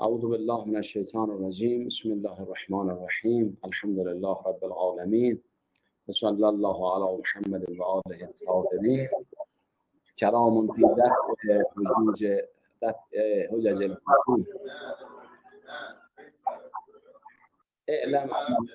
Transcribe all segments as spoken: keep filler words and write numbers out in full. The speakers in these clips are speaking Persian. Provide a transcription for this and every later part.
اعوذ بالله من الشیطان الرجیم. بسم الله الرحمن الرحیم. الحمد لله رب العالمین و صلی الله علی محمد و آله الطاهرین. کلام فی دفع حجوج دفع حجج الفصول. اعلم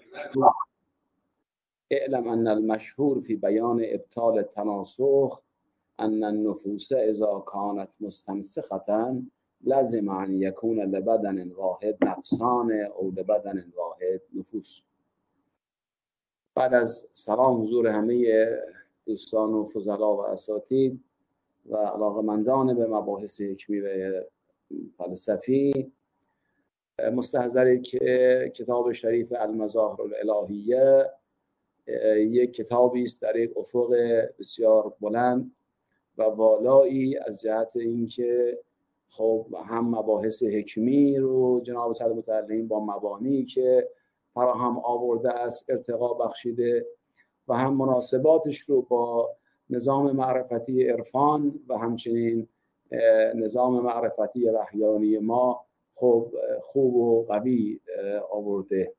اعلم ان المشهور في بیان ابطال التناسخ ان النفوس اذا كانت مستنسخة لازم ان يكون لبدن واحد نفسان او لبدن واحد نفوس. بعد از سلام حضور همه دوستان و فضلا و اساتید و علاقمندان به مباحث حکمی و فلسفی، مستحضرید که کتاب شریف المظاهر الالهیه یک کتابی است در یک افق بسیار بلند و والایی، از جهت اینکه خب هم مباحث حکمی رو جناب صدر متعلم با مبانی که فراهم آورده است ارتقا بخشیده و هم مناسباتش رو با نظام معرفتی عرفان و همچنین نظام معرفتی وحیانی ما خب خوب و قوی آورده.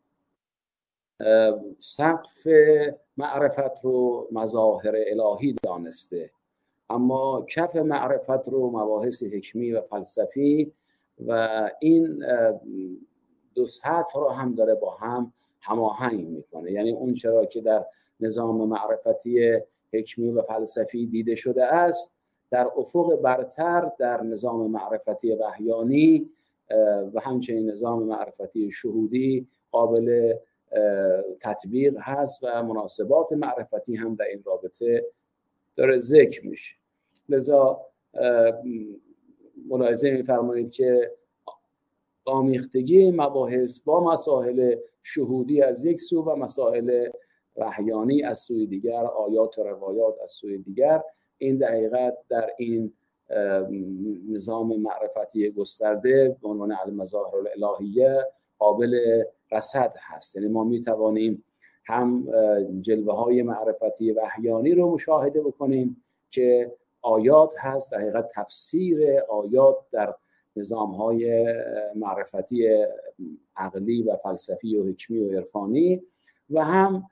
سقف معرفت رو مظاهر الهی دانسته، اما کف معرفت رو مباحث حکمی و فلسفی و این دو سطح رو هم داره با هم هماهنگ میکنه. یعنی اون چرا که در نظام معرفتی حکمی و فلسفی دیده شده است، در افق برتر در نظام معرفتی وحیانی و همچنین نظام معرفتی شهودی قابل تطبیق هست و مناسبات معرفتی هم در این رابطه داره ذکر میشه. لذا ملاحظه میفرمایید که آمیختگی مباحث با مسائل شهودی از یک سو و مسائل وحیانی از سوی دیگر، آیات و روایات از سوی دیگر، این در حقیقت در این نظام معرفتی گسترده به عنوان المظاهر الالهیه قابل رصد هست. یعنی ما میتوانیم هم جلوه های معرفتی وحیانی رو مشاهده بکنیم که آیات هست، در حقیقت تفسیر آیات در نظام های معرفتی عقلی و فلسفی و حکمی و عرفانی، و هم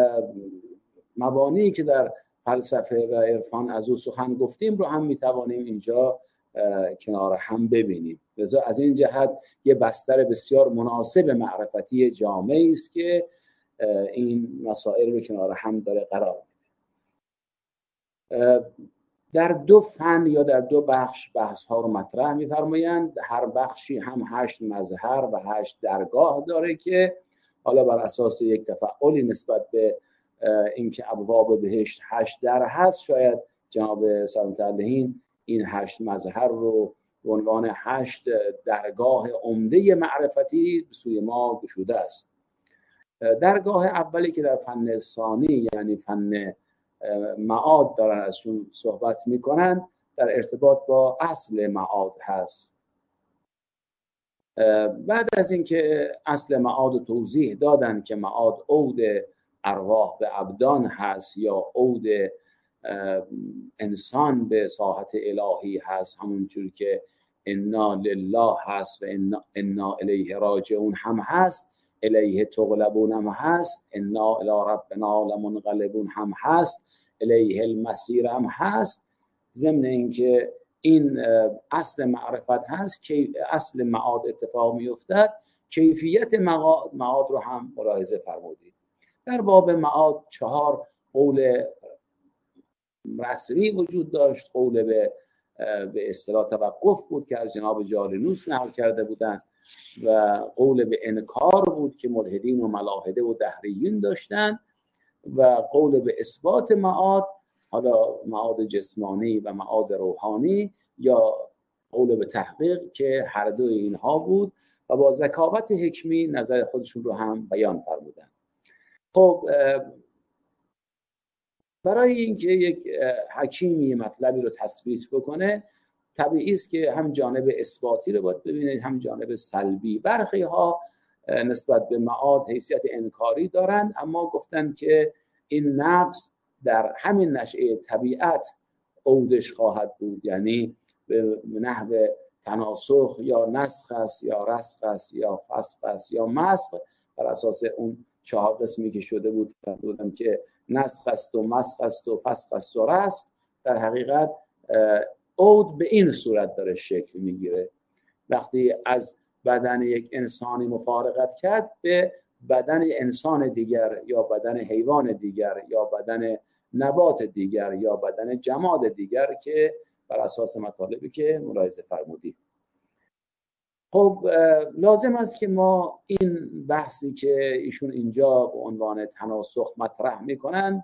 مبانی که در فلسفه و عرفان از او سخن گفتیم رو هم میتوانیم اینجا کنار هم ببینیم. لذا از این جهت یه بستر بسیار مناسب معرفتی جامعی است که این مسائل رو کنار هم داره قرار میده. در دو فن یا در دو بخش بحث ها رو مطرح می‌فرمایند. هر بخشی هم هشت مظهر و هشت درگاه داره که حالا بر اساس یک تفعلی نسبت به اینکه ابواب بهشت هشت در هست، شاید جناب سلامت‌اللهین این هشت مظهر رو به عنوان هشت درگاه عمده معرفتی به سوی ما گشوده است. درگاه اولی که در فن ثانی یعنی فن معاد دارن ازشون صحبت میکنن، در ارتباط با اصل معاد هست. بعد از اینکه اصل معاد رو توضیح دادن که معاد عود ارواح به ابدان هست یا عود انسان به ساحت الهی هست، همونجور که انا لله هست و انا, انا الیه راجعون هم هست، الیه تغلبون هم هست، انا الی ربنا لمنقلبون هم هست، الیه المسیر هم هست. ضمن اینکه این اصل معرفت هست که اصل معاد اتفاق میافتد، کیفیت معاد رو هم ملاحظه فرمودید. در باب معاد چهار قول رسمی وجود داشت. قول به به اصطلاح توقف بود که از جناب جالینوس نقل کرده بودند و قول به انکار بود که ملحدین و ملاحده و دهریین داشتند، و قول به اثبات معاد، حالا معاد جسمانی و معاد روحانی، یا قول به تحقیق که هر دو اینها بود و با ذکاوت حکمی نظر خودشون رو هم بیان فرمودند. خب برای اینکه یک حکیمی مطلبی رو تثبیت بکنه، طبیعی است که هم جانب اثباتی رو باید ببینید هم جانب سلبی. برخی ها نسبت به معاد حیثیت انکاری دارند، اما گفتن که این نفس در همین نشأه طبیعت عودش خواهد بود، یعنی به نحو تناسخ یا نسخ است یا رسخ است یا فسخ است یا مسخ، بر اساس اون چهار قسمی که شده بود بودم که نسخ است و مسخ است و فسخ است و رسخ، در حقیقت عود به این صورت داره شکل میگیره. وقتی از بدن یک انسانی مفارقت کرد به بدن انسان دیگر یا بدن حیوان دیگر یا بدن نبات دیگر یا بدن جماد دیگر که بر اساس مطالبی که ملاحظه فرمودید. خب لازم است که ما این بحثی که ایشون اینجا به عنوان تناسخ مطرح میکنن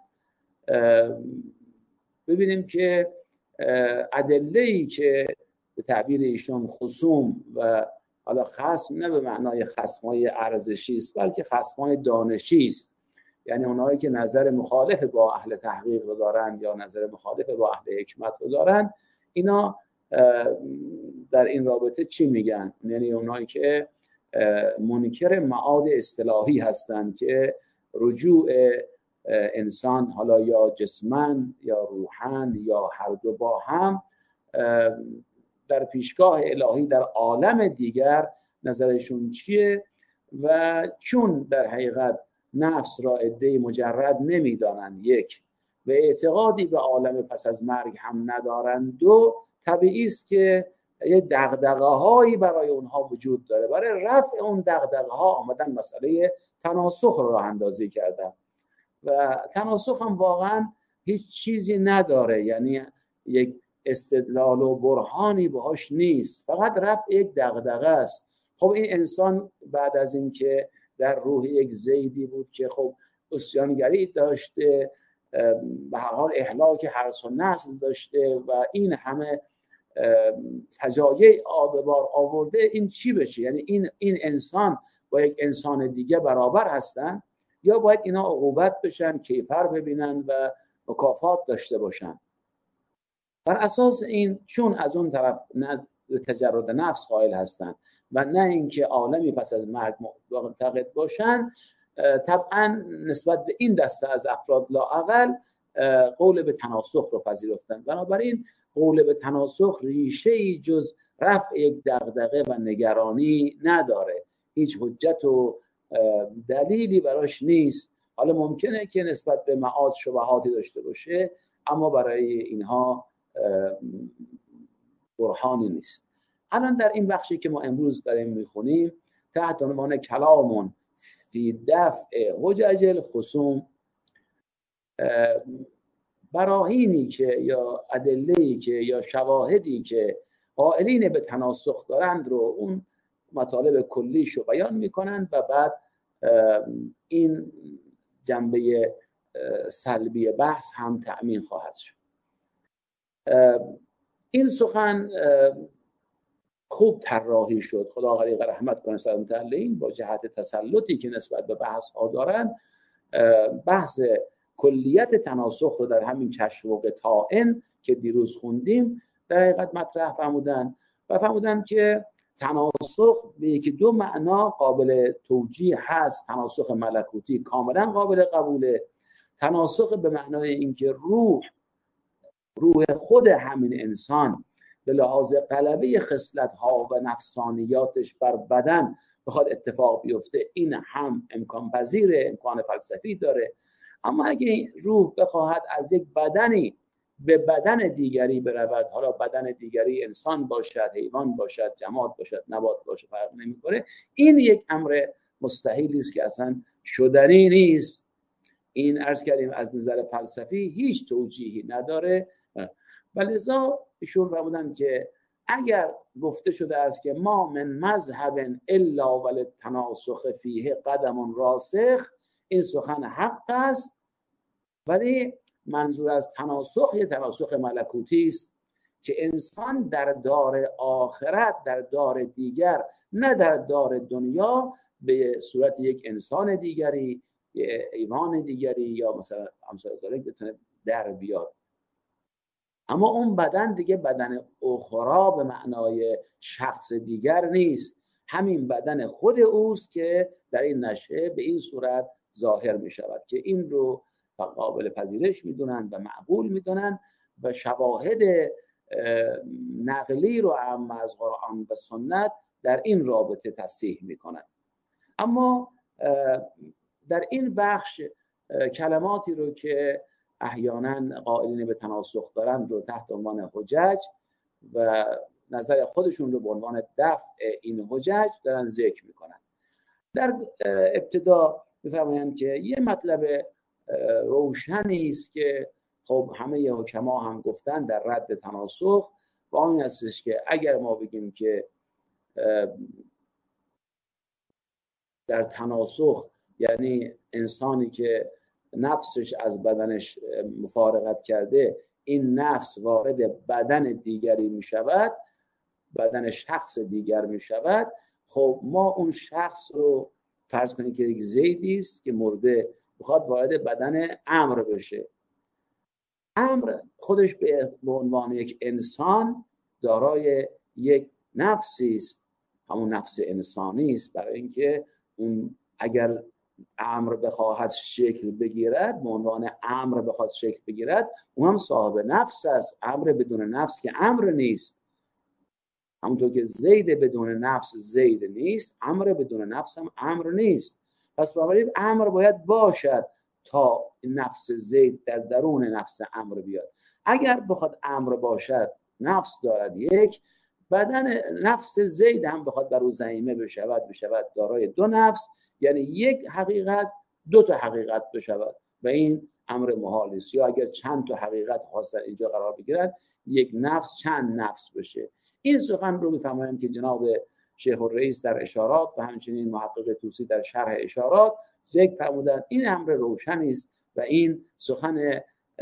ببینیم که ادله‌ای که به تعبیر ایشون خصوم و حالا خصم نه به معنای خصم‌های ارزشی است بلکه خصم‌های دانشی است، یعنی اونایی که نظر مخالف با اهل تحقیق رو دارن یا نظر مخالف با اهل حکمت رو دارن، اینا در این رابطه چی میگن؟ یعنی اونایی که منکر معاد اصطلاحی هستند که رجوع انسان حالا یا جسمن یا روحن یا هر دو با هم در پیشگاه الهی در عالم دیگر نظرشون چیه و چون در حقیقت نفس را عده مجرد نمیدانند یک و اعتقادی به عالم پس از مرگ هم ندارند، دو طبیعی است که یه دغدغه‌هایی برای اونها وجود داره. برای رفع اون دغدغه‌ها آمدن مسئله تناسخ رو راه اندازی کردن و تناسخ هم واقعا هیچ چیزی نداره، یعنی یک استدلال و برهانی باهاش نیست، فقط رفع یک دغدغه است. خب این انسان بعد از اینکه در روح یک زیدی بود که خب عصیانگری داشته، به هر حال اهلاک حرث و نسل داشته و این همه فجایع آب بار آورده، این چی بشه؟ یعنی این این انسان با یک انسان دیگه برابر هستن یا باید اینا عقوبت بشن، کیفر ببینن و مکافات داشته باشن؟ بر اساس این چون از اون طرف نه تجرد نفس قائل هستن و نه اینکه عالمی پس از مرگ معتقد باشن، طبعا نسبت به این دسته از افراد لااقل قول به تناسخ رو پذیرفتن. بنابراین قول به تناسخ ریشه‌ای جز رفع یک دغدغه و نگرانی نداره، هیچ حجت و دلیلی براش نیست. حالا ممکنه که نسبت به معاد شبهاتی داشته باشه اما برای اینها برهانی نیست. الان در این بخشی که ما امروز داریم میخونیم تحت عنوان کلامون فی دفع حجج الخصوم، براهینی که یا ادله‌ای که یا شواهدی که قائلین به تناسخ دارند رو اون مطالب کلیشو بیان میکنند و بعد این جنبه سلبی بحث هم تأمین خواهد شد. این سخن خوب طراحی شد، خدا غریق رحمت کنه سر متعلقین، با جهت تسلطی که نسبت به بحث ها دارن بحث کلیت تناسخ رو در همین کشف و قطاعن که دیروز خوندیم در حقیقت مطرح فرمودن و فرمودن که تناسخ به یکی دو معنا قابل توجیه هست. تناسخ ملکوتی کاملا قابل قبوله، تناسخ به معنای اینکه روح روح خود همین انسان به لحاظ غلبه خصلت‌ها و نفسانیاتش بر بدن بخواد اتفاق بیفته، این هم امکان پذیره، امکان فلسفی داره. اما اگه روح بخواهد از یک بدنی به بدن دیگری برود، حالا بدن دیگری انسان باشد، حیوان باشد، جماد باشد، نبات باشد، فرق نمی‌کنه، این یک امر مستحیلی است که اصلا شدنی نیست. این عرض کردیم از نظر فلسفی هیچ توجیهی نداره. ولذا ایشون فرمودن که اگر گفته شده است که ما من مذهب الا وللتناسخ فیه قدم راسخ، این سخن حق است، ولی منظور از تناسخ یه تناسخ ملکوتی است که انسان در دار آخرت، در دار دیگر، نه در دار دنیا، به صورت یک انسان دیگری، یه ایمان دیگری یا مثلا امثال ذالک بتونه در بیاد. اما اون بدن دیگه بدن اخرى به معنای شخص دیگر نیست، همین بدن خود اوست که در این نشأه به این صورت ظاهر می شود که این رو قابل پذیرش میدونن و معقول میدونن و شواهد نقلی رو هم از قرآن و سنت در این رابطه تصحیح میکنن. اما در این بخش کلماتی رو که احیانا قائلین به تناسخ دارن رو تحت عنوان حجج و نظر خودشون رو به عنوان دفع این حجج دارن ذکر میکنن. در ابتدا میفرمایند که یه مطلب روشنی است که خب همه حکما هم گفتن در رد تناسخ و آن هستش که اگر ما بگیم که در تناسخ یعنی انسانی که نفسش از بدنش مفارقت کرده، این نفس وارد بدن دیگری می شود، بدن شخص دیگر می شود، خب ما اون شخص رو فرض کنید که یک زیدی است که مرده بخواد وارد بدن عمرو بشه. عمرو خودش به عنوان یک انسان دارای یک نفسی است، همون نفس انسانی است، برای اینکه اون اگر عمرو بخواهد شکل بگیرد، به عنوان عمرو بخواد شکل بگیرد، اون هم صاحب نفس است. عمرو بدون نفس که عمرو نیست، همونطور که زید بدون نفس زید نیست، عمرو بدون نفس هم عمرو نیست. پس بنابراین عمرو باید باشد تا نفس زید در درون نفس عمرو بیاد. اگر بخواد عمرو باشد، نفس دارد یک، بدن نفس زید هم بخواد در او زعیمه بشود بشود دارای دو نفس، یعنی یک حقیقت دو تا حقیقت بشود و این امر محال است. یا اگر چند تا حقیقت خاص اینجا قرار بگیرد، یک نفس چند نفس بشه. این سخن رو میفهمیم که جناب شیخ الرئیس در اشارات و همچنین محقق طوسی در شرح اشارات ذکر فرمودن. این امر روشنی است و این سخن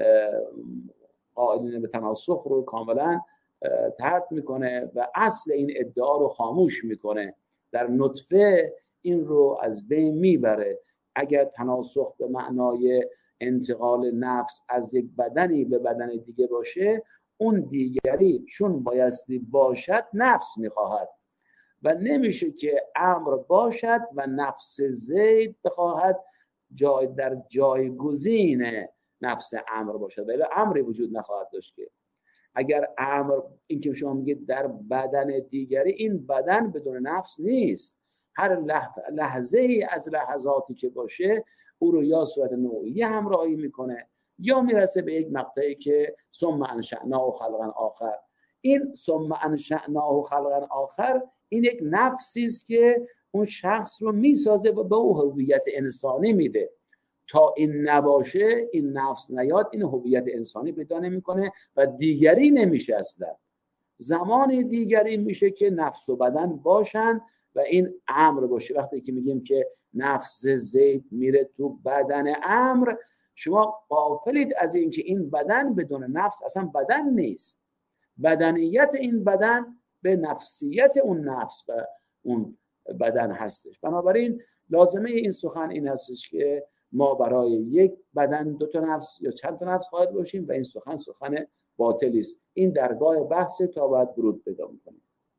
قائلین به تناسخ رو کاملا طرد میکنه و اصل این ادعا رو خاموش میکنه. در نطفه این رو از بین میبره. اگر تناسخ به معنای انتقال نفس از یک بدنی به بدن دیگه باشه، اون دیگری چون بایستی باشد نفس میخواهد و نمیشه که امر باشد و نفس زید بخواهد جای در جایگزین نفس امر باشد، ولی امری وجود نخواهد داشت. که اگر امر این که شما میگید در بدن دیگری، این بدن بدون نفس نیست. هر لحظه ای از لحظاتی که باشه او رو یا صورت نوعی همراهی میکنه یا میرسه به یک مقطعی که ثم انشأناه خلقا آخر. این ثم انشأناه خلقا آخر این یک نفسی است که اون شخص رو میسازه و به او هویت انسانی میده. تا این نباشه، این نفس نیاد، این هویت انسانی پیدا نمیکنه و دیگری نمیشه. اصلا زمان دیگری میشه که نفس و بدن باشن و این امر باشه. وقتی که میگیم که نفس زید میره تو بدن امر، شما غافلید از این که این بدن بدون نفس اصلا بدن نیست. بدنیت این بدن به نفسیت اون نفس و اون بدن هستش. بنابراین لازمه این سخن این هستش که ما برای یک بدن دو تا نفس یا چند تا نفس قائل باشیم و این سخن سخن باطلی است. این درگاه بحث تا بعد ورود پیدا می‌کنه.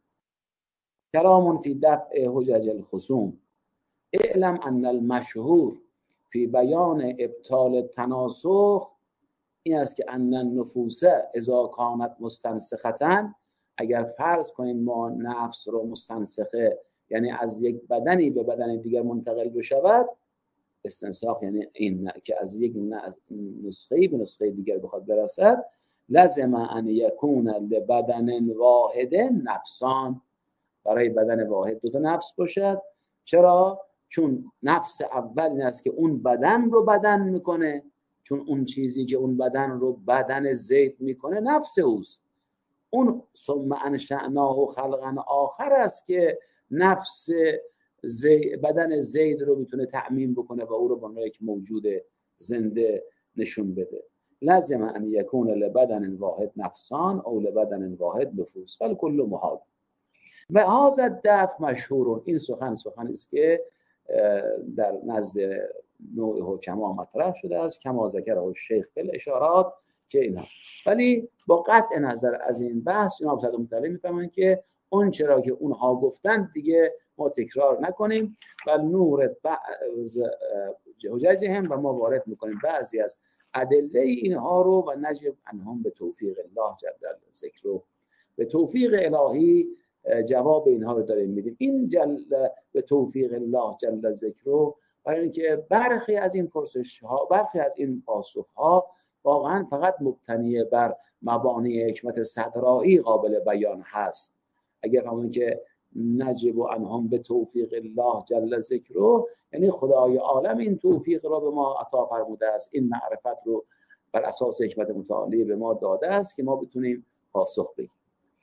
کلام فی دفع حجج الخصوم اعلم ان المشهور فی بیان ابطال تناسخ این است که ان النفوس اذا کانت مستنسخة، اگر فرض کنیم ما نفس رو مستنسخه یعنی از یک بدنی به بدن دیگر منتقل بشود، استنساخ یعنی این که از یک نسخه به نسخه دیگر بخواد برسد، لازم ان یکون لبدن واحد نفسان، برای بدن واحد دو تا نفس باشد. چرا؟ چون نفس اول این است که اون بدن رو بدن میکنه، چون اون چیزی که اون بدن رو بدن زید میکنه نفس اوست. اون ثم انشأناه خلقا آخر است که نفس زید بدن زید رو میتونه تعمیم بکنه و او رو به عنوان یک موجود زنده نشون بده. لازم ان یکون لبدن واحد نفسان او لبدن واحد نفوس بل کل محال. و هذا الدفع مشهور، این سخن سخن است که در نزد نوع حکما مطرح شده است، کما ذکر الشیخ فی الاشارات که اینا. ولی با قطع نظر از این بحث جناب صدر مطلع میفهمن که اون چرا که اونها گفتن دیگه ما تکرار نکنیم و نور حججهم و ما وارد میکنیم بعضی از ادله اینها رو و نجب عنهم به توفیق الله جل ذکره، به توفیق الهی جواب اینها رو داریم میدیم. این جل به توفیق الله جل ذکره، برای اینکه برخی از این پرسش ها، برخی از این پاسخ ها واقعا فقط مبتنی بر مبانی حکمت صدرایی قابل بیان هست. اگر فهمون که نجب عنهم به توفیق الله جل ذکره، یعنی خدای عالم این توفیق را به ما عطا فرموده است، این معرفت رو بر اساس حکمت متعالی به ما داده است که ما بتونیم پاسخ بدیم.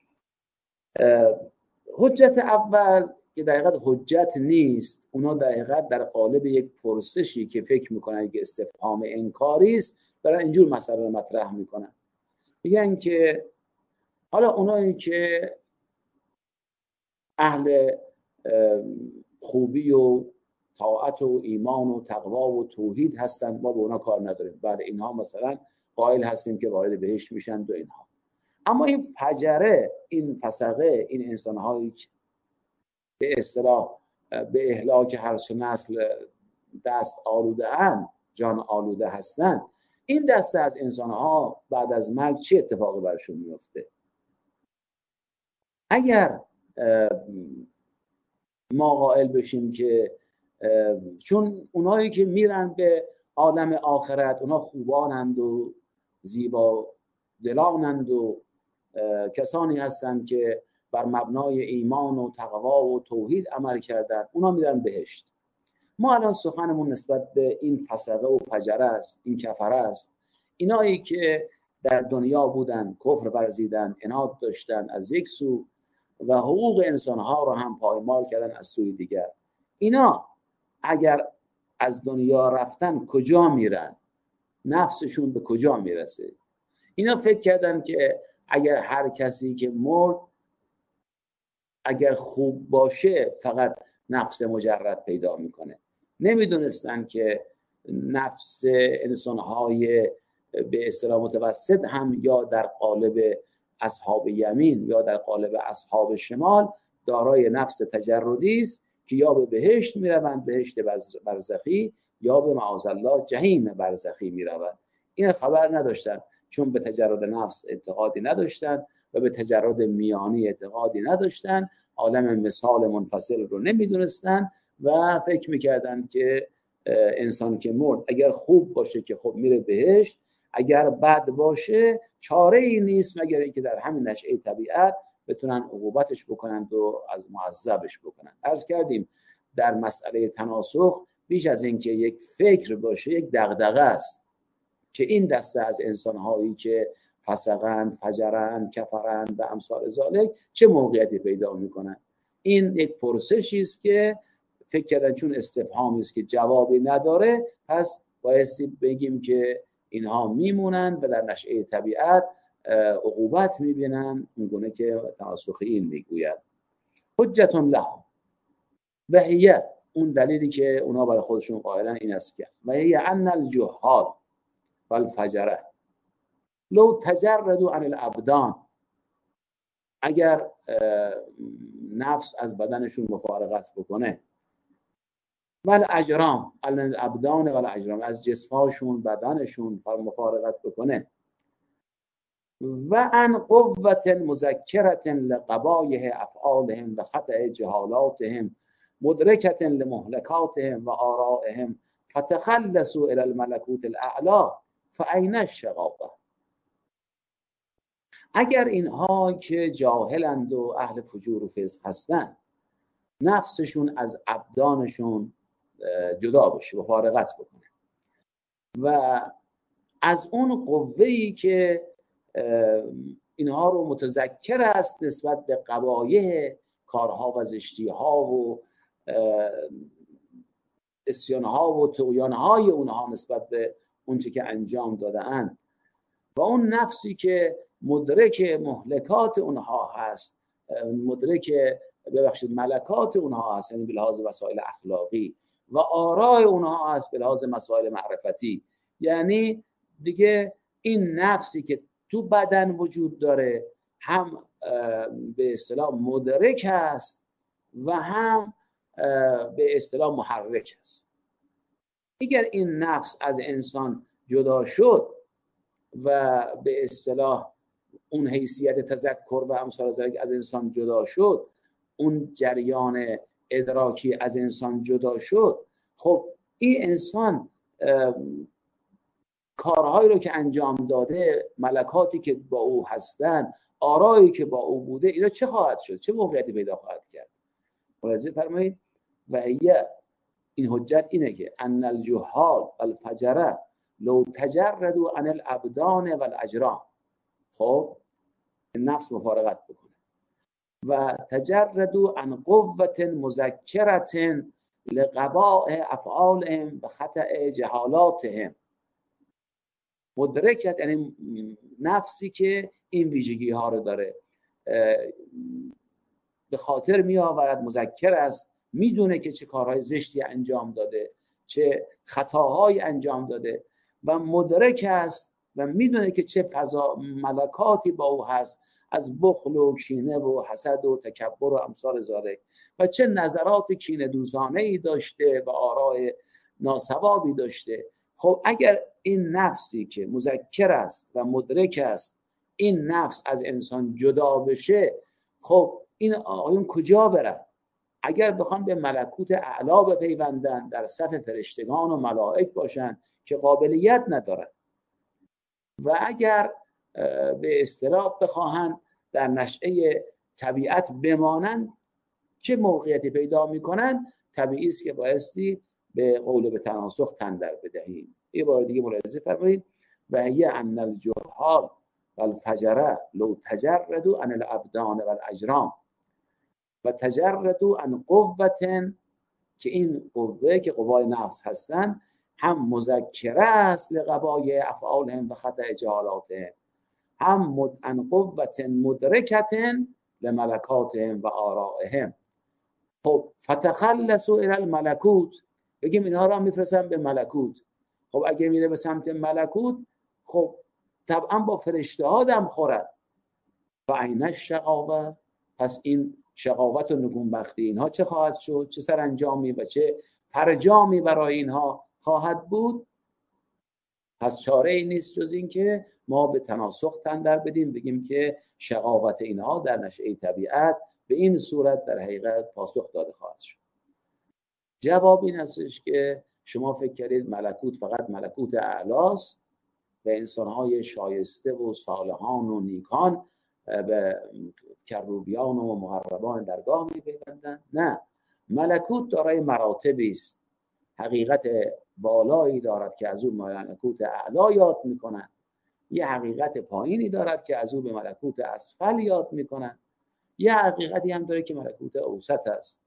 حجت اول که در حقیقت حجت نیست، اونا در حقیقت در قالب یک پرسشی که فکر میکنن که استفهام انکاری است، برای اینجور مسئله رو مطرح میکنن. میگن که حالا اونایی که اهل خوبی و طاعت و ایمان و تقوا و توحید هستن، ما به اونا کار نداریم، بعد اینها مثلا قائل هستیم که وارد بهشت میشن و اینها. اما این فجره، این فسقه، این انسان‌هایی که به اصطلاح به اهلاک هر سه نسل دست آلوده اند، جان آلوده هستند، این دسته از انسان‌ها بعد از مرگ چه اتفاقی برشون میفته؟ اگر ما قائل بشیم که چون اونایی که میرن به عالم آخرت اونا خوبانند و زیبا دلانند و کسانی هستند که بر مبنای ایمان و تقوا و توحید عمل کردن، اونا میرن بهشت. ما الان سخنمون نسبت به این فسقه و فجره است، این کفره است، اینایی که در دنیا بودن، کفر ورزیدن، عناد داشتن از یک سو و حقوق انسانها رو هم پایمال کردن از سوی دیگر. اینا اگر از دنیا رفتن کجا میرن؟ نفسشون به کجا میرسه؟ اینا فکر کردن که اگر هر کسی که مرد اگر خوب باشه فقط نفس مجرد پیدا میکنه. نمیدونستن که نفس انسانهای به اصطلاح متوسط هم یا در قالب اصحاب یمین یا در قالب اصحاب شمال دارای نفس تجردی است که یا به بهشت میروند، بهشت برزخی، یا به معاذالله جهنم برزخی میروند. این خبر نداشتن، چون به تجرد نفس اعتقادی نداشتن و به تجرد میانی اعتقادی نداشتن، عالم مثال منفصل رو نمیدونستن و فکر میکردن که انسان که مرد اگر خوب باشه که خب میره بهشت، اگر بد باشه چاره ای نیست مگر اینکه در همین نشأه طبیعت بتونن عقوبتش بکنند و از معذبش بکنند. عرض کردیم در مسئله تناسخ بیش از اینکه یک فکر باشه، یک دغدغه است که این دسته از انسان‌هایی که فسقند، فجرند، کفرند و امثال ذالک چه موقعیتی پیدا میکنن. این یک پرسشی است که فکر کردن چون استفهامی است که جوابی نداره، پس بایستی بگیم که اینها میمونند و در نشأه طبیعت عقوبت میبینن، اونگونه که تناسخیین میگوید. حجت لهم و هی، اون دلیلی که اونا برای خودشون قائلن این است که و هی ان الجهال والفجره لو تجردوا عن الابدان، اگر نفس از بدنشون مفارقت بکنه، ول اجرام الابدان ول اجرام، از جسماشون بدنشون مفارقت بکنه، و ان قوة مذکرة لقبایح افعالهم و خطأ جهالاتهم مدرکة لمهلکاتهم و آرائهم فتخلصوا الى الملکوت الاعلی فاین الشقاوة. اگر اینها که جاهلند و اهل فجور و فسق هستند نفسشون از ابدانشون جدا بشه، مفارقت بکنه و از اون قوه‌ای که اینها رو متذکر است نسبت به قبایح کارها و زشتی‌ها و عصیان‌ها و طغیان‌های اونها نسبت به اونچه که انجام داده‌اند و اون نفسی که مدرک مهلکات اونها هست، مدرک ببخشید ملکات اونها هست، یعنی به لحاظ وسایل اخلاقی، و آراء اونها هست به لحاظ مسائل معرفتی. یعنی دیگه این نفسی که تو بدن وجود داره هم به اصطلاح مدرک است و هم به اصطلاح محرک است. اگر این نفس از انسان جدا شد و به اصطلاح اون حیثیت تذکر و امثال ذلک از انسان جدا شد، اون جریان ادراکی از انسان جدا شد، خب این انسان کارهایی رو که انجام داده، ملکاتی که با او هستن، آرایی که با او بوده، اینا چه خواهد شد؟ چه موقعیتی پیدا خواهد کرد؟ ملاحظه فرمایید. و هی این حجت اینه که ان الجهال والفجره لو تجردوا عن الابدان والاجرام، خب نفس مفارقت بکنه و تجردوا عن قوة مذکرة لقباء افعالهم و خطأ جهالاتهم. مدرکت یعنی نفسی که این ویژگی ها رو داره، به خاطر می آورد، مذکر است، میدونه که چه کارهای زشتی انجام داده، چه خطاهای انجام داده و مدرک است و میدونه که چه فضا ملکاتی با او هست از بخل و کینه و حسد و تکبر و امثال ذالک و چه نظرات کینه دوزانه ای داشته و آراء ناصوابی داشته. خب اگر این نفسی که مذکر است و مدرک است، این نفس از انسان جدا بشه، خب این آقایون کجا برن؟ اگر بخوان به ملکوت اعلی بپیوندن، در صف فرشتگان و ملائک باشن که قابلیت ندارن، و اگر به اصطلاح بخواهن در نشأه طبیعت بمانن، چه موقعیتی پیدا میکنن؟ طبیعی است که بایستی به قول به تناسخ تن در بدهیم. یه بار دیگه ملاحظه فرمایید. و هی ان الجهال والفجره لو تجردوا عن الابدان والاجرام و تجردوا عن قوة، که این قوه که قوای نفس هستن هم مذکره است لقبای افعالهم و خطأ جهالاتهم، هم مد عن قوة مدرکة لملکاتهم و آرائهم. خب فتخلصوا الى الملکوت، بگیم اینها را میفرستن به ملکوت. خب اگه میره به سمت ملکوت، خب طبعا با فرشته ها دم خورد. و عین الشقاوه، پس این شقاوت و نگونبختی اینها چه خواهد شد؟ چه سرانجامی و چه فرجامی برای اینها خواهد بود؟ پس چاره ای نیست جز این که ما به تناسخ تن در بدیم، بگیم که شقاوت اینها در نشأه طبیعت به این صورت در حقیقت پاسخ داده خواهد شد. جواب این هستش که شما فکر کردید ملکوت فقط ملکوت اعلاست و انسانهای شایسته و صالحان و نیکان به کروبیان و مقربان درگاه میپیوندند. نه، ملکوت دارای مراتبی است، حقیقت بالایی دارد که از او ملکوت اعلا یاد میکنن، یه حقیقت پایینی دارد که از او به ملکوت اسفل یاد میکنن، یه حقیقتی هم داره که ملکوت اوسط است.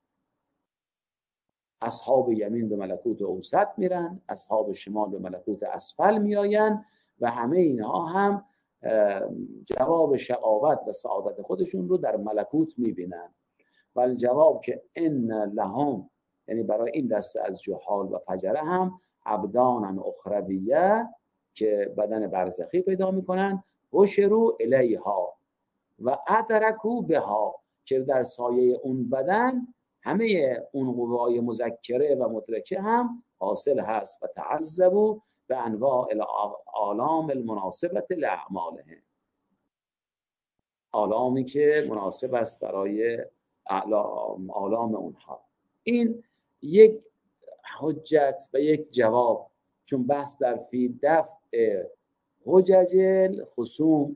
اصحاب یمین به ملکوت اوسط میرن، اصحاب شمال به ملکوت اسفل میآین و همه اینها هم جواب شقاوت و سعادت خودشون رو در ملکوت میبینن. ولی جواب که ان لهم، یعنی برای این دسته از جهال و فجره هم ابدان اخرویه که بدن برزخی پیدا میکنن، حشروا الیها و ادرکوا بها، که در سایه اون بدن همه اون قوای مذکره و مدرکه هم حاصل هست و تعذبوا به انواع الآلام المناسبت لاعمالهم، آلامی که مناسب است برای آلام اونها. این یک حجت و یک جواب، چون بحث در فی دفع حجج الخصوم،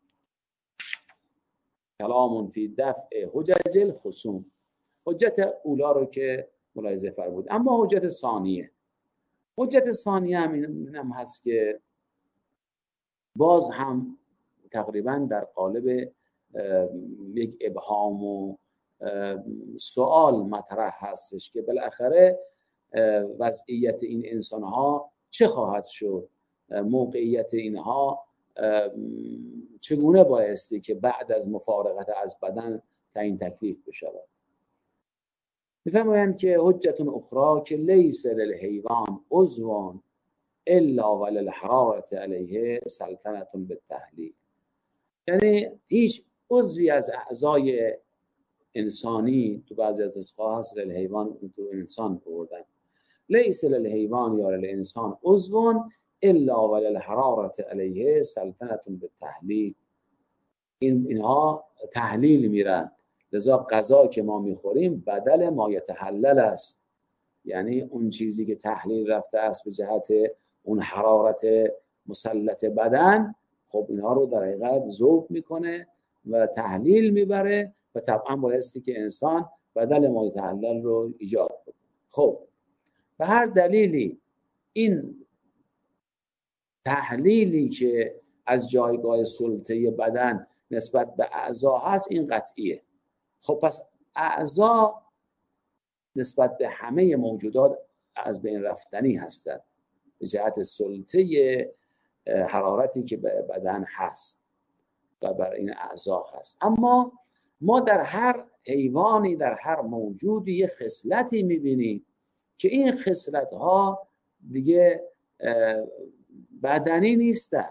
کلام فی دفع حجج الخصوم، حجت اولا رو که ملاحظه فرمود. اما حجت ثانیه، حجت ثانیه هم این هم هست که باز هم تقریبا در قالب یک ابهام و سوال مطرح هستش که بالاخره وضعیت این انسان ها چه خواهد شد، موقعیت اینها چگونه بایستی که بعد از مفارقت از بدن تعیین تکلیف بشود. میفرمایند که حجت اخرى که لیس للحیوان عضو الا وللحرارة علیه سلطنة بالتحلیل، یعنی هیچ عضوی از اعضای انسانی، تو بعضی از نسخه‌ها هست للحیوان، تو انسان بردن، لیس للحیوان یا للانسان عضو الا وللحرارة علیه سلطنة بالتحلیل. این اینها تحلیل میرن، لذا غذا که ما میخوریم بدل ما یتحلل است، یعنی اون چیزی که تحلیل رفته است به جهت اون حرارت مسلط بدن، خب اینها رو در حقیقت ذوب میکنه و تحلیل میبره و طبعا بایستی که انسان بدل ما یتحلل رو ایجاد کنه. خب به هر دلیلی این تحلیلی که از جایگاه سلطه بدن نسبت به اعضا هست این قطعیه. خب پس اعضا نسبت به همه موجودات از بین رفتنی هستند به جهت سلطه حرارتی که به بدن هست و برای این اعضا هست. اما ما در هر حیوانی، در هر موجودی یه خصلتی میبینیم که این خصلت ها دیگه بدنی نیستن.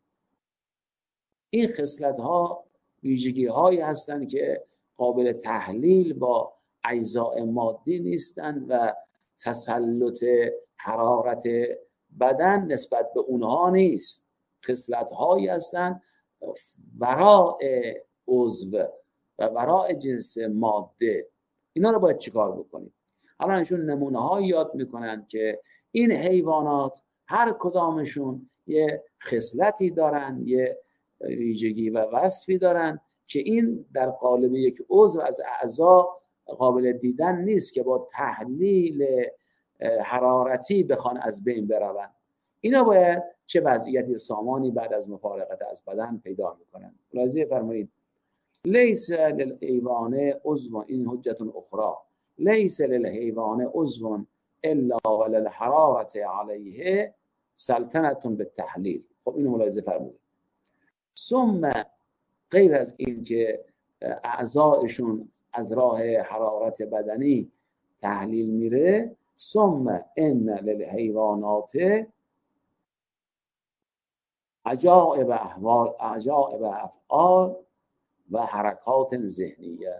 این خصلت ها ویژگی هایی هستند که قابل تحلیل با اجزاء مادی نیستند و تسلط حرارت بدن نسبت به اونها نیست. خصلت هایی هستند وراء عضو و وراء جنس ماده. اینا رو باید چیکار بکنیم؟ الان ایشون نمونه ها یاد میکنن که این حیوانات هر کدامشون یه خصلتی دارن، یه ویژگی و وصفی دارن که این در قالب یک عضو از اعضا قابل دیدن نیست که با تحلیل حرارتی بخوان از بین بروند. اینا باید چه وضعیتی سامانی بعد از مفارقت از بدن پیدا میکنن. ملاحظه فرمایید لیس للحیوان عضو، این حجت اخرى، لیس للحیوان عضو الا وللحرارة علیه سلطنة بالتحلیل. خب اینو ملاحظه فرمایید. ثم غیر از این که اعضایشون از راه حرارت بدنی تحلیل میره، ثم ان للحیوانات عجائب احوال عجائب افعال و حرکات ذهنیه.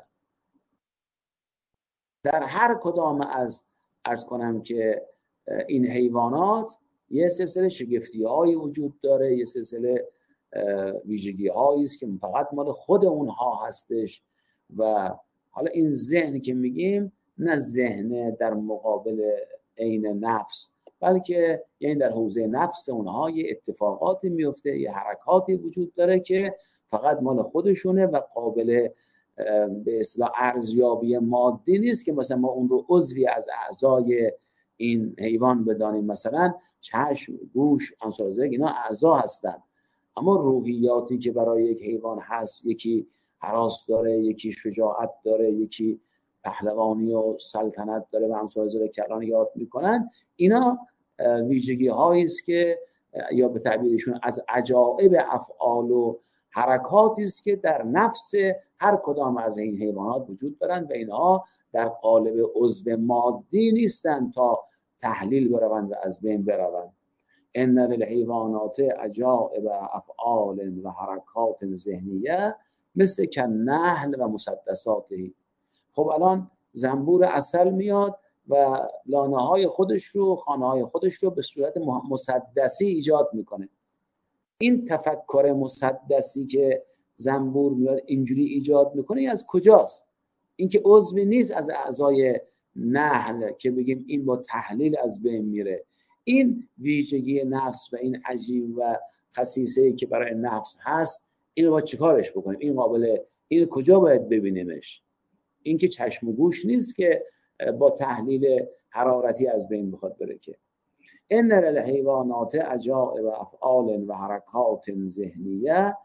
در هر کدام از عرض کنم که این حیوانات یه سلسله شگفتی هایی وجود داره، یه سلسله ویژگی هایی است که فقط مال خود اونها هستش. و حالا این ذهن که میگیم نه ذهن در مقابل عین نفس، بلکه یعنی در حوزه نفس اونها یه اتفاقاتی میفته، یه حرکاتی وجود داره که فقط مال خودشونه و قابل به اصطلاح ارزیابی مادی نیست که مثلا ما اون رو عضوی از اعضای این حیوان بدانیم، مثلا چشم، گوش، امثال اینا اعضا هستند. اما روحیاتی که برای یک حیوان هست، یکی هراس داره، یکی شجاعت داره، یکی پهلوانی و سلطنت داره و امثال ذلک که الان یاد میکنن، اینا ویژگی هایی است که یا به تعبیرشون از عجائب افعال و حرکاتی است که در نفس هر کدام از این حیوانات وجود دارند و اینها در قالب عضو مادی نیستند تا تحلیل بروند و از بین بروند. ان للحیوانات عجائب افعال و حرکات ذهنیه مثل کنحل و مسدساته. خب الان زنبور عسل میاد و لانه های خودش رو، خانه های خودش رو به صورت مسدسی ایجاد میکنه. این تفکر مسدسی که زنبور میاد اینجوری ایجاد میکنه این از کجاست؟ این که عضوی نیست از اعضای نحل که بگیم این با تحلیل از بین میره. این ویژگی نفس و این عجیب و خصیصه‌ای که برای نفس هست، اینو با چیکارش بکنیم؟ این قابل این کجا باید ببینیمش؟ این که چشم و گوش نیست که با تحلیل حرارتی از بین بخواد بره که. ان للحیوانات عجائب افعال و حرکات ذهنیه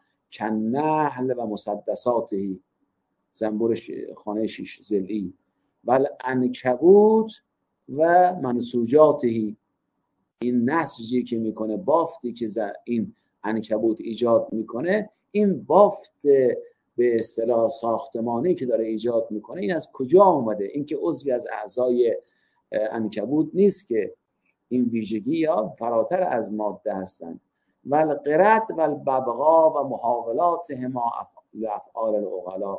کنحل و مسدساته، زنبور خانه شیش ضلعی، و العنکبوت و منسوجاته، این نسجی که میکنه، بافتی که این عنکبوت ایجاد میکنه، این بافت به اصطلاح ساختمانی که داره ایجاد میکنه این از کجا اومده؟ این که عضوی از اعضای عنکبوت نیست که این ویژگی یا فراتر از ماده هستند. و القرد و الببغا و محاولاتهما افعال العقلا.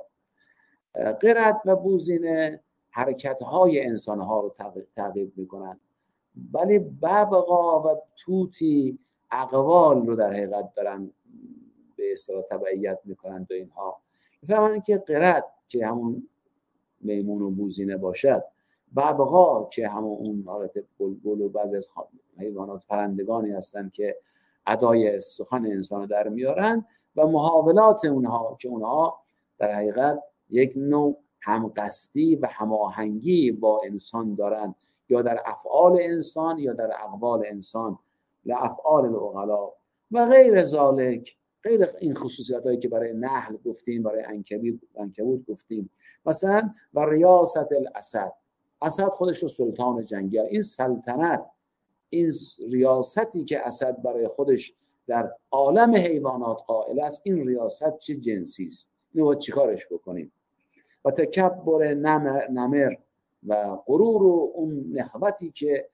قرد و بوزینه حرکت‌های انسان‌ها رو تعقیب میکنن، ولی ببغا و توتی اقوال رو در حقیقت دارن به اصطلاح تبعیت میکنن و اینها میفهمن که قرد که همون میمون و بوزینه باشد، ببغا که همون اون حالت بلبل و بعضی از حیوانات پرندگانی هستن که ادای سخن انسان رو در میارن و محاولات اونها که اونها در حقیقت یک نوع همقصدی و هماهنگی با انسان دارن، یا در افعال انسان یا در اقوال انسان، لافعال العقلا و غیر ذالک، غیر این خصوصیت هایی که برای نحل گفتیم، برای عنکبوت عنکبوت گفتیم. مثلا و ریاست الاسد، اسد خودش رو سلطان جنگل، این سلطنت، این ریاستی که اسد برای خودش در عالم حیوانات قائل است، این ریاست چه جنسی است؟ اینو باید چیکارش بکنیم؟ و تکبر نمر, نمر و غرور و اون نخوتی که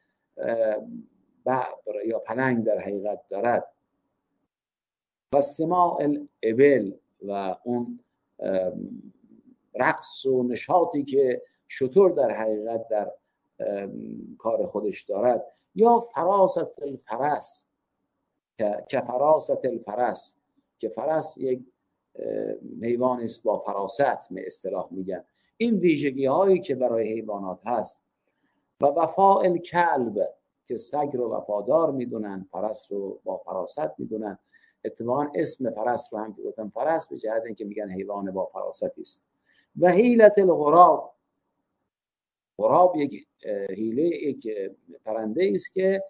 ببر یا پلنگ در حقیقت دارد، و سماع الابل و اون رقص و نشاطی که شتر در حقیقت در کار خودش دارد، یا فراست الفرس که فراست الفرس که فرس یک حیوان است با فراست به اصطلاح میگن. این ویژگی هایی که برای حیوانات هست. و وفاء الکلب که سگ رو وفادار میدونن، فرس رو با فراست میدونن. اتفاقا اسم فرس رو هم که گفتم فرس به جهت اینکه میگن حیوان با فراستی است. و حیلت الغراب، غراب یک حیله، یک پرنده است که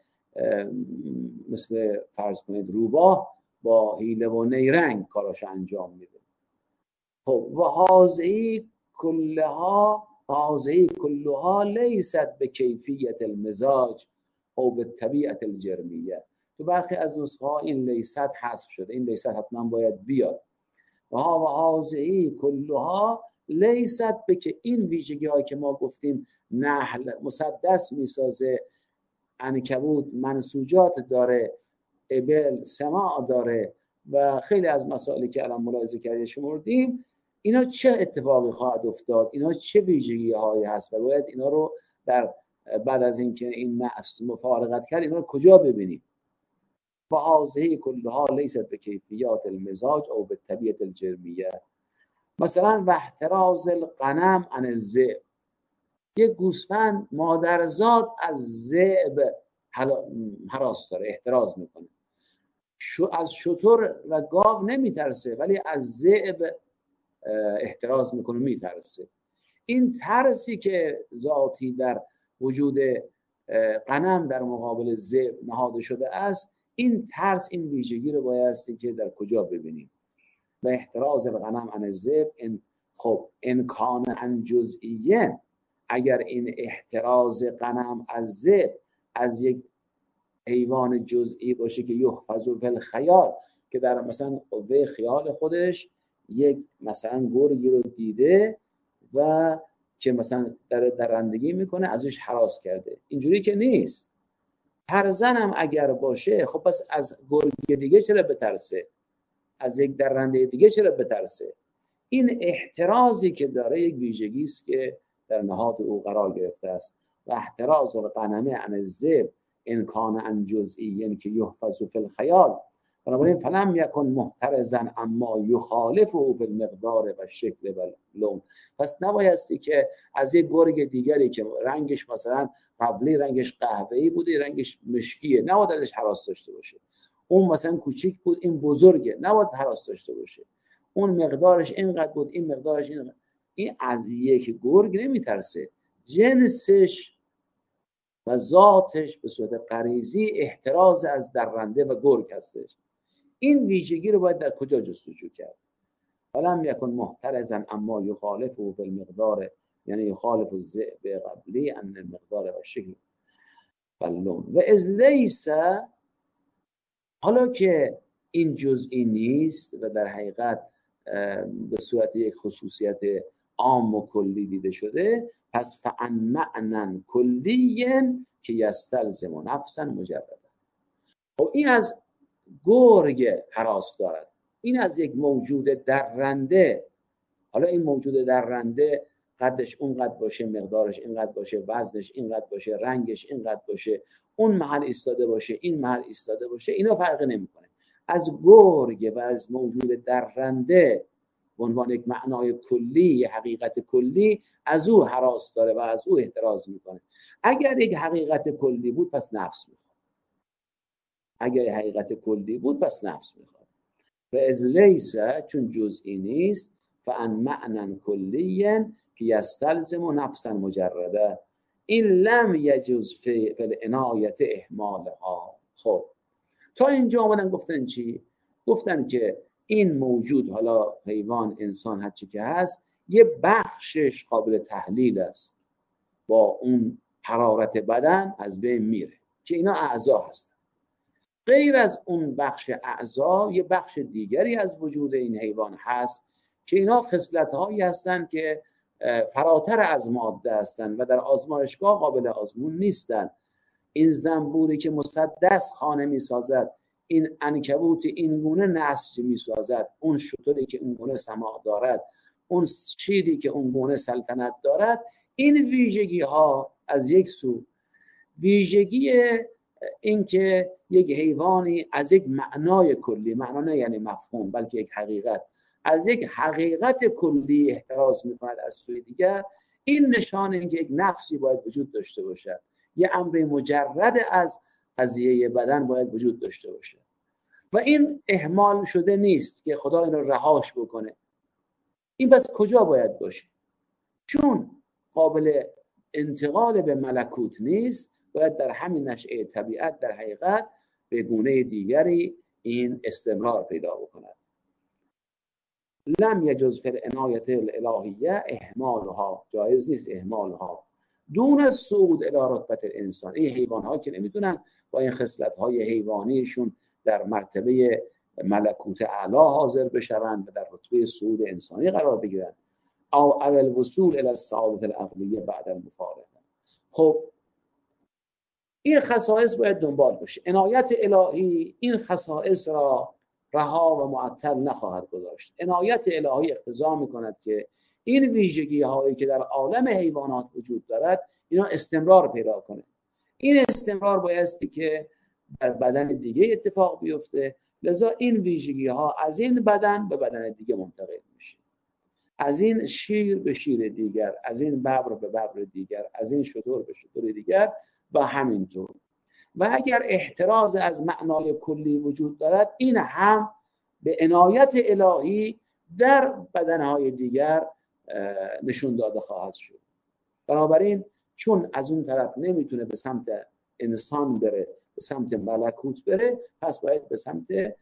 مثل فرض کنید روباه با حیله و نیرنگ کاراش انجام میده. خب و هذه کلها هذه کلها لیست به کیفیت المزاج او به طبیعت الجرمیه. تو برخی از نسخه ها این لیست حذف شده، این لیست حتما باید بیاد. و ها و هذه کلها لیست به که این ویژگی هایی که ما گفتیم، نحل مسدس میسازه، عنکبوت منسوجات داره، ابل سماع داره و خیلی از مسائلی که الان ملاحظه کردید شمردیم، اینا چه اتفاقی خواهد افتاد؟ اینا چه ویژگی هایی هست و باید اینا رو در بعد از اینکه این نفس مفارقت کرد اینا رو کجا ببینیم؟ و هذه کلها لیست به کیفیات المزاج او به طبیعت الجرمیه. مثلا و احتراز الغنم عن الذئب، یک گوسفند مادرزاد از ذئب هراس داره، احتراز میکنه. از شتر و گاو نمیترسه ولی از ذئب احتراز میکنه، میترسه. این ترسی که ذاتی در وجود غنم در مقابل ذئب نهاده شده است، این ترس، این ویژگی رو بایستی که در کجا ببینیم؟ و احتراز الغنم عن الذئب، این خب ان کان عن جزئیه، اگر این احتراز غنم از ذئب از یک حیوان جزئی باشه که یحفظ فی الخیال، که در مثلا قوه خیال خودش یک مثلا گرگی رو دیده و که مثلا در درندگی میکنه ازش هراس کرده، اینجوری که نیست. پرزنم اگر باشه، خب پس از گرگ دیگه چرا بترسه؟ از یک درنده دیگه چرا بترسه؟ این احترازی که داره یک ویژگی است که در نهاد او قرار گرفته است. و احتراز الغنم عن الذئب ان کان عن جزئی، یعنی که یحفظ فی الخیال. بنابراین فلم یکن محترزا اما یخالفه فی المقدار و شکل و لون. پس نبایستی که از یک گرگ دیگری که رنگش مثلا قبلی رنگش قهوه‌ای بوده، رنگش مشکیه، نباید ازش هراس داشته باشه. اون مثلا کوچیک بود، این بزرگه، نباید هراس داشته باشه. اون مقدارش اینقدر بود، این مقدارش اینقدر. این از یک گرگ نمیترسه، جنسش و ذاتش به صورت غریزی احتراز از درنده و گرگ هستش. این ویژگی رو باید در کجا جستجو کرد؟ فلم یکن محترزا اما یخالفه فی المقدار، یعنی یخالف الذئب قبلی ان المقدار و شکل و لون. و از لیس، حالا که این جزئی نیست و در حقیقت به صورت یک خصوصیت عام و کلی دیده شده، پس فعن معنن کلیین که یستلزم نفسا مجرده. خب این از گرگ هراس دارد، این از یک موجود درنده. حالا این موجود درنده قدش اونقدر باشه، مقدارش اینقدر باشه، وزنش اینقدر باشه، رنگش اینقدر باشه، اون محل ایستاده باشه، این محل ایستاده باشه، اینا فرق نمیکنه. از گرگ و از موجود درنده به عنوان یک معنای کلی، حقیقت کلی، از او هراس داره و از او احتراز میکنه. اگر یک حقیقت کلی بود پس نفس میخواد. اگر یک حقیقت کلی بود پس نفس میخواد. و از لیسه، چون جزئی نیست، فان معنی کلی که یستلزم نفسا مجرده، این لم یجوز فی العنایت اهمالها. خب تا اینجا آمدن گفتن چی؟ گفتن که این موجود، حالا حیوان، انسان، هر چی که هست، یه بخشش قابل تحلیل است، با اون حرارت بدن از بین میره، که اینا اعضا هستن. غیر از اون بخش اعضا یه بخش دیگری از وجود این حیوان هست که اینا خصلت‌هایی هستن که فراتر از ماده هستن و در آزمایشگاه قابل آزمون نیستن. این زنبوری که مسدس خانه میسازد، این عنکبوت این گونه نسج میسازد، اون شتری که اون گونه سماع دارد، اون چیزی که اون گونه سلطنت دارد، این ویژگی ها از یک سو، ویژگی این که یک حیوانی از یک معنای کلی، معنا نه یعنی مفهوم بلکه یک حقیقت، از یک حقیقت کلی احتراز میکند از سوی دیگر، این نشانه این که یک نفسی باید وجود داشته باشد، یه امر مجرد از قضیه بدن باید وجود داشته باشه و این اهمال شده نیست که خدا این رو رهاش بکنه. این بس کجا باید باشه؟ چون قابل انتقال به ملکوت نیست، باید در همین نشأه طبیعت در حقیقت به گونه دیگری این استمرار پیدا بکند. لم یجوز فی العنایة الالهیه اهمالها، جایز نیست اهمالها دون الصعود الی رتبه الانسان. این حیوان ها که نمیتونن با این خصلت های حیوانیشون در مرتبه ملکوت اعلی حاضر بشوند و در رتبه صعود انسانی قرار بگیرن، او اول وصول الی السعادة العقلیه بعد المفارقه. خب این خصائص باید دنبال بشه. عنایت الهی این خصائص را رها و معطل نخواهد گذاشت. عنایت الهی اقتضا میکند که این ویژگی هایی که در عالم حیوانات وجود دارد اینا استمرار پیدا کنه. این استمرار بایستی که در بدن دیگه اتفاق بیفته، لذا این ویژگی ها از این بدن به بدن دیگه منتقل میشه، از این شیر به شیر دیگر، از این ببر به ببر دیگر، از این شتر به شتر دیگر و همینطور. و اگر احتراز از معنای کلی وجود دارد، این هم به عنایت الهی در بدنهای دیگر نشون داده خواهد شد. بنابراین چون از اون طرف نمیتونه به سمت انسان بره، به سمت ملکوت بره، پس باید به سمت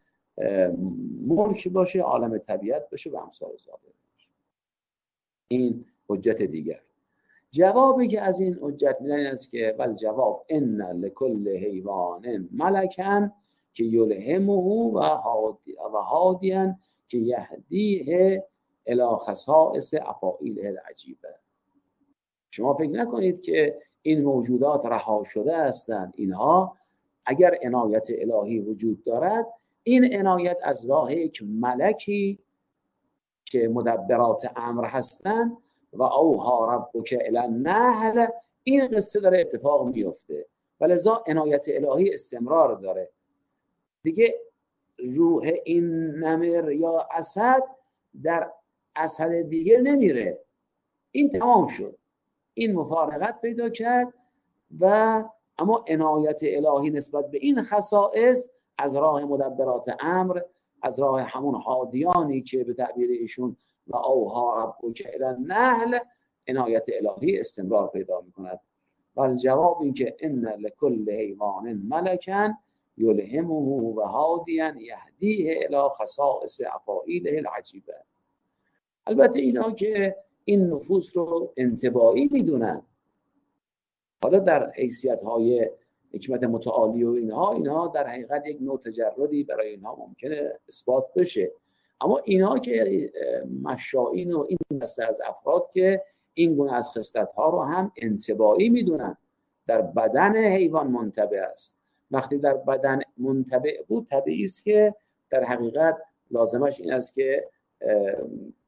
ملک باشه، عالم طبیعت باشه و امثال ذالک. این حجت دیگر. جوابی که از این حجت میدن این است که بل جواب ان لکل حیوان ملکا که یلهمه و هادیا که یهدیه الی خصائص افاعیله العجیبه. شما فکر نکنید که این موجودات رها شده هستند. اینها اگر عنایت الهی وجود دارد، این عنایت از راه یک ملکی که مدبرات امر هستند و اوها ربک الی النحل، این قصه داره اتفاق میفته و لذا عنایت الهی استمرار داره دیگه. روح این نمر یا اسد در اسد دیگه نمیره، این تمام شد، این مفارقت پیدا کرد. و اما عنایت الهی نسبت به این خصائص از راه مدبرات امر، از راه همون هادیانی که به تعبیر ایشون و اوها ربک الی النحل، عنایت الهی استمرار پیدا میکند. و جواب این که ان لکل حیوان ملکا یلهمه و هادیا یهدیه الی خصائص افاعیله العجیبه. البته اینا که این نفوس رو انطباعی میدونن، حالا در حیثیت های حکمت متعالی و اینها اینها در حقیقت یک نوع تجردی برای اینها ممکنه اثبات بشه، اما اینها که مشائین و این دسته از افراد که این گونه از خصلت ها رو هم انطباعی میدونن، در بدن حیوان منطبع است. وقتی در بدن منطبع بود، طبیعی است که در حقیقت لازمش این است که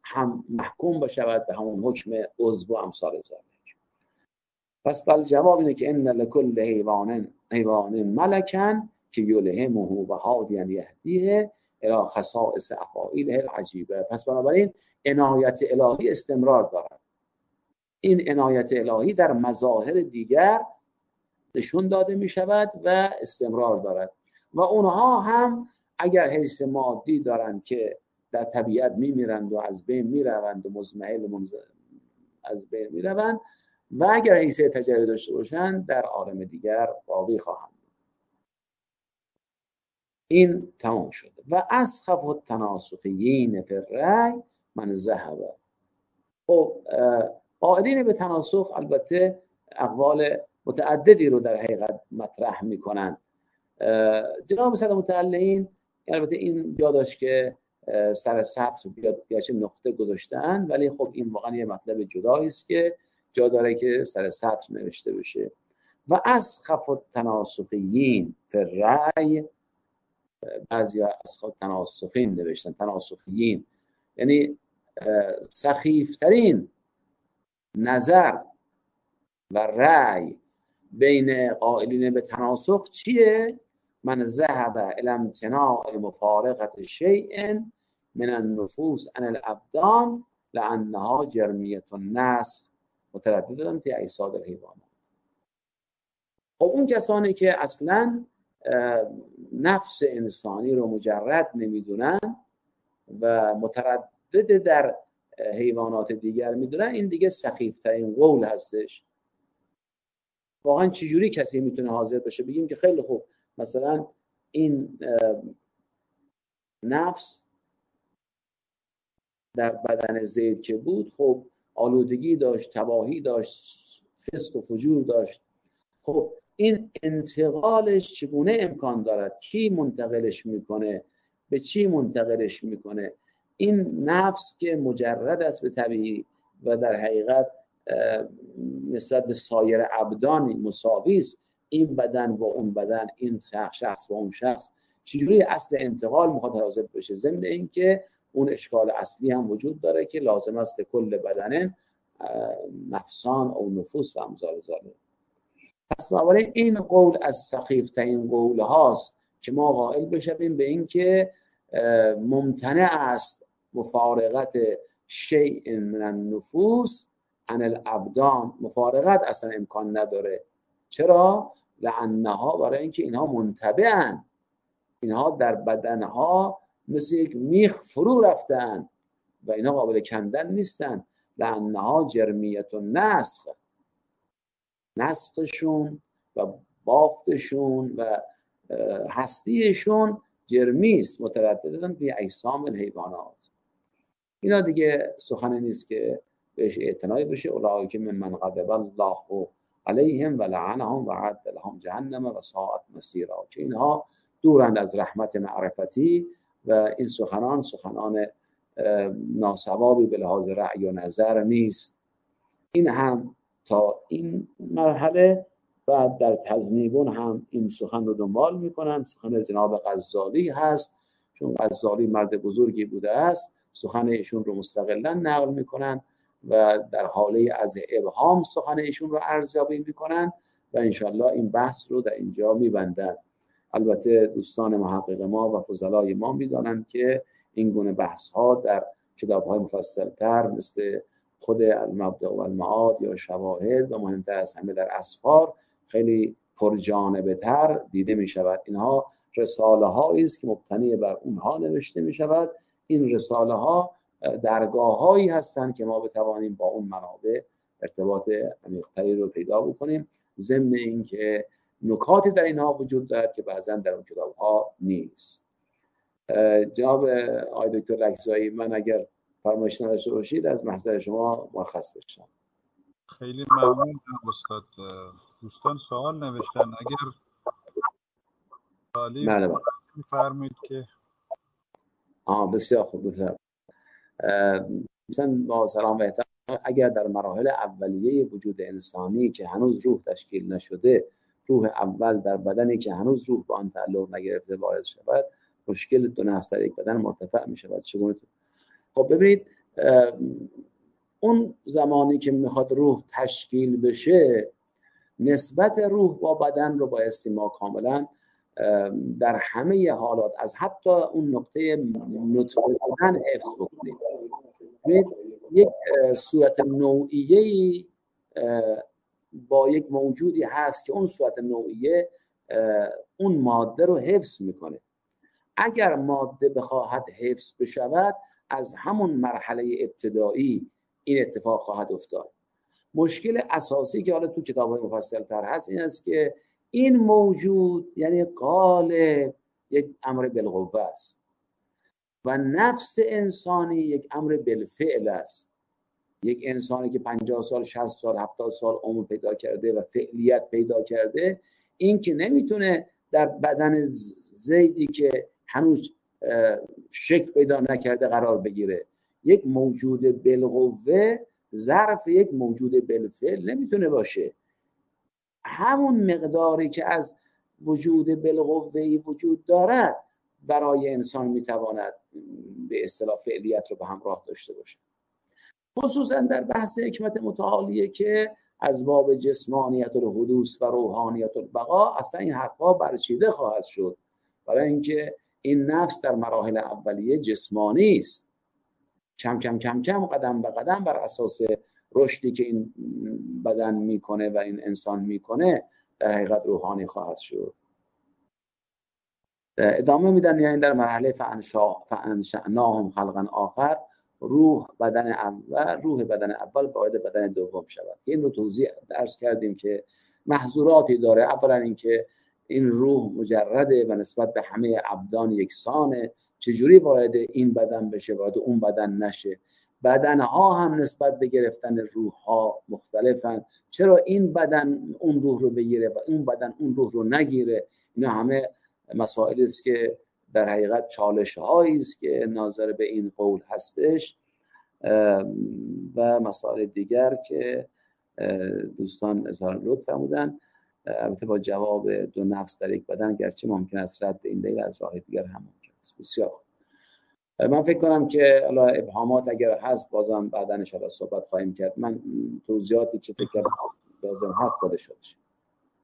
هم محکوم بشود به همون حکم عضو و امثال ذلک. پس بل جواب اینه که ان لکل حیوان حیوان ملکن که یلهمه و هادیا یهدیه الی خصائص افاعیله العجیبه. پس بنابراین عنایت الهی استمرار دارد. این عنایت الهی در مظاهر دیگر نشون داده می شود و استمرار دارد و اونها هم اگر حیث مادی دارند که در طبیعت می میرند و از بین می روند و مزمحل از بین می روند و اگر حیث تجلی داشته باشند در عالم دیگر باقی خواهند. این تمام شده. و اسخف التناسخیین فی الرأی من ذهب. خب قائلین به تناسخ البته اقوال متعددی رو در حقیقت مطرح میکنن. جناب صدر متعلقین البته این جا داشت که سر سطر بیاد گرچه نقطه گذاشتن، ولی خب این واقعا یه مطلب جدایی است که جا داره که سر سطر نوشته بشه. و اسخف التناسخیین فی الرأی، بعضیا اسخف تناسخین نوشتن، تناسخیین یعنی سخیفترین نظر و رأی بین قائلین به تناسخ چیه؟ من ذهب الی امتناع مفارقة شیء من النفوس عن الابدان لانها جرمیة النسخ مترددن فی اجساد الحیوانات. خب اون کسانی که اصلا نفس انسانی رو مجرد نمیدونن و متردد در حیوانات دیگر میدونن، این دیگه سخیفترین قول هستش. واقعا چجوری کسی میتونه حاضر بشه بگیم که خیلی خوب مثلا این نفس در بدن زید که بود خب آلودگی داشت، تباهی داشت، فسق و فجور داشت، خب این انتقالش چگونه امکان دارد؟ کی منتقلش میکنه؟ به چی منتقلش میکنه؟ این نفس که مجرد است به طبیعی و در حقیقت نسبت به سایر ابدان مساوی است، این بدن با اون بدن، این شخص با اون شخص، چجوری اصل انتقال میخواد حاصل بشه؟ ضمن این که اون اشکال اصلی هم وجود داره که لازم است کل بدن نفسان او نفوس و امثال ذالک. پس بنابراین این قول از سخیفترین قول هاست که ما قائل بشیم به این که ممتنع است مفارقت شیء من النفوس عن الابدان. مفارقت اصلا امکان نداره. چرا؟ لانها، برای اینکه اینها منتبعن، اینها در بدنها مثل یک میخ فرو رفتن و اینها قابل کندن نیستن. لانها جرمیة النسخ، نسخشون و بافتشون و هستیشون جرمی است، مترددن فی اجسام الحیوانات. اینا دیگه سخن نیست که بهش اعتنایی بشه. اولئک ممن غضب الله علیهم و لعنهم و اعد لهم جهنم و ساءت مصیرا، که اینها دورند از رحمت معرفتی و این سخنان سخنان ناصوابی به لحاظ رأی و نظر نیست. این هم تا این مرحله و در تذنیبون هم این سخن رو دنبال میکنن. سخن جناب غزالی هست، چون غزالی مرد بزرگی بوده است، سخن ایشون رو مستقلا نقل میکنن و در حاله از ابهام سخن ایشون رو ارزیابی میکنن و انشالله این بحث رو در اینجا میبندن. البته دوستان محقق ما و فضلای ما میدانند که این گونه بحث ها در کتاب های مفصل تر مثل خود المبدأ و المعاد یا شواهد و مهمتر از همه در اسفار خیلی پرجانبه تر دیده می شود. اینها رساله هایی است که مبتنی بر اونها نوشته می شود. این رساله ها درگاه هایی هستند که ما بتوانیم با اون منابع ارتباط عمیق‌تری رو پیدا بکنیم، ضمن اینکه نکاتی در اینها وجود دارد که بعضا در اون کتاب ها نیست. جناب آقای دکتر لکزایی، من اگر فرمایش نداشته باشید از محضر شما مرخص بشم. خیلی ممنون استاد. دوستان سوال نوشتن، اگر سوالی بله بله می‌فرمایید که آه بسیار خوب. بفرمایید. مثلا با سلام و احترام، اگر در مراحل اولیه وجود انسانی که هنوز روح تشکیل نشده، روح اول در بدنی که هنوز روح با آن تعلق نگرفته وارد شود، مشکل دو نفس در یک بدن مرتفع می شود. چگونه؟ خب ببینید اون زمانی که میخواد روح تشکیل بشه، نسبت روح با بدن رو بایستی ما کاملا در همه حالات از حتی اون نقطه نطفه بودن حفظ بکنیم. یک صورت نوعیه‌ای با یک موجودی هست که اون صورت نوعیه اون ماده رو حفظ میکنه. اگر ماده بخواهد حفظ بشود، از همون مرحله ابتدایی این اتفاق خواهد افتاد. مشکل اساسی که حالا تو کتاب‌های مفصل‌تر هست این است که این موجود یعنی قالب یک امر بالقوه است و نفس انسانی یک امر بالفعل است. یک انسانی که پنجاه سال، شصت سال، هفتاد سال عمر پیدا کرده و فعلیت پیدا کرده، این که نمیتونه در بدن زیدی که هنوز شکل پیدا نکرده قرار بگیره. یک موجود بالقوه ظرف یک موجود بالفعل نمیتونه باشه. همون مقداری که از وجود بالقوه‌ای وجود دارد برای انسان میتواند به اصطلاح فعلیت رو به همراه داشته باشه. خصوصا در بحث حکمت متعالیه که از باب جسمانیت الحدوث و روحانیت البقا اصلا این حرفا برچیده خواهد شد، برای اینکه این نفس در مراحل اولیه جسمانی است. کم کم کم کم قدم به قدم بر اساس رشدی که این بدن میکنه و این انسان میکنه در حقیقت روحانی خواهد شد. ادامه میدن یعنی در مرحله فانشأناهم خلقا آخر، روح بدن اول روح بدن اول وارد بدن دوم شود. این رو توضیح درس کردیم که محظوراتی داره. اولا اینکه این روح مجرده و نسبت به همه ابدان یکسانه، چجوری وارد این بدن بشه وارد اون بدن نشه. بدنها هم نسبت به گرفتن روح ها مختلفن، چرا این بدن اون روح رو بگیره و اون بدن اون روح رو نگیره. اینا همه مسائلی است که در حقیقت چالش هایی است که ناظر به این قول هستش و مسائل دیگر که دوستان اظهار لطف فرمودن. البته با جواب دو نفس در یک بدن، گرچه ممکن است رد این دلیل از راه دیگر هم ممکن است. بسیار من فکر کنم که حالا ابهامات اگر هست بازم بعدا ان شاء الله صحبت خواهیم کرد. من توضیحاتی که فکر کنم لازم هست داده شد.